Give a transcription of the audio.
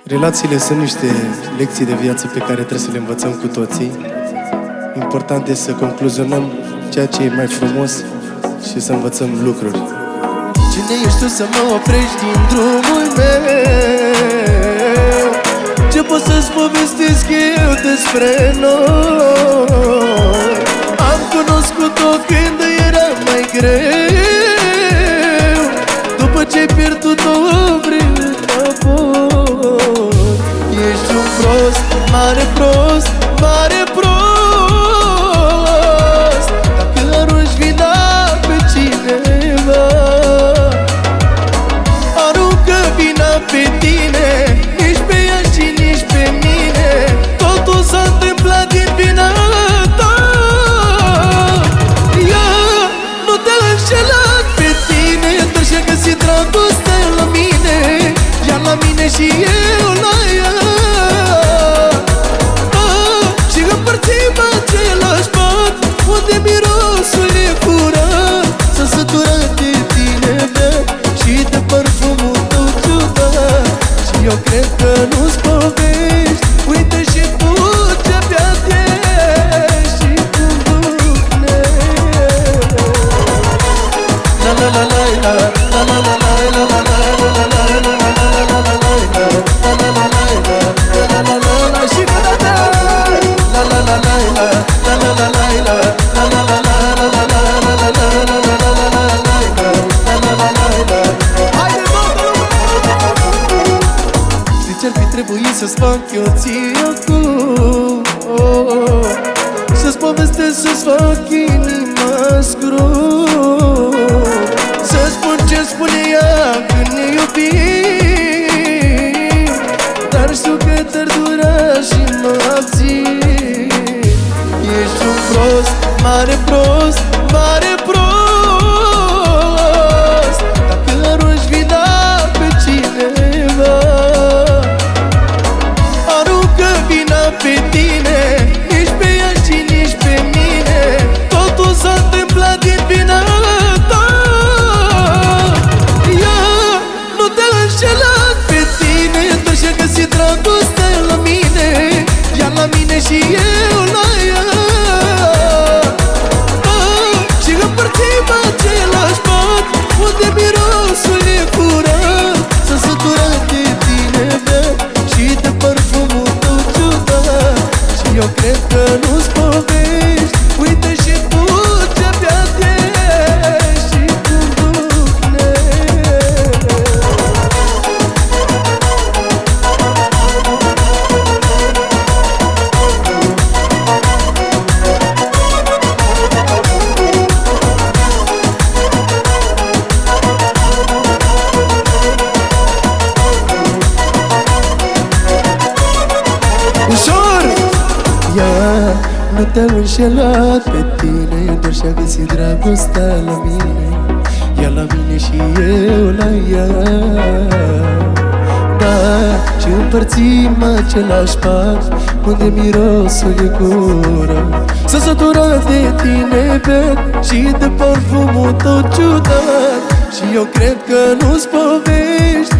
Relațiile sunt niște lecții de viață pe care trebuie să le învățăm cu toții. Important este să concluzionăm ceea ce e mai frumos și să învățăm lucruri. Cine ești tu să mă oprești din drumul meu? Ce pot să-ți povestesc eu despre noi? Am cunoscut-o când era mai greu. După ce-ai pierdut-o vrei înapoi. Ești un prost, mare prost, mare prost, dacă arunci vina pe cineva. Aruncă vina pe tine, nici pe ea și nici pe mine. Totul s-a întâmplat din vina ta. Ea nu te-a înșelat pe tine, doar și-a găsit dragostea la mine, ea la mine și eu la ea. Și împărțim același pat, unde mirosul e curat. S-a săturat de tine, mea, și de parfumul tău ciudat. Și eu cred că nu-ți povești. Uite și tu ce-abia ești și cum ducne. La la la la la, la la la la la la la la la la la la la la la la și gata. La la la la la, la la la la la, la la la la la la la la la la. Haide, știi ce-ar fi trebuit să-ți fac eu ție acum? Să-ți povestesc, să-ți fac inima scrum, să-ți spun ce spune ea când ne iubim. Dar știu că te-ar dura și mă abțin. Ești un prost, mare prost, mare prost, dacă arunci vina pe cineva. Aruncă vina pe tine, nici pe ea și nici pe mine. Totul s-a întâmplat din vina ta. Ea nu te-a înșelat pe tine, doar și-a găsit dragostea la mine, ea la mine și eu la ea. Și împărțim același pat, unde mirosul e curat. S-a săturat de tine, mea, și de parfumul tău ciudat. Și eu cred că nu-ți povești. Uite și tu ce-abia ești și cum ducne. Ușor! Ea nu te-a înșelat pe tine, doar și-a găsit dragostea la mine, ea la mine și eu la ea. Da, și împărțim același pat, unde mirosul e curat. S-a săturat de tine, bet, și de parfumul tău ciudat. Și eu cred că nu-ți povești.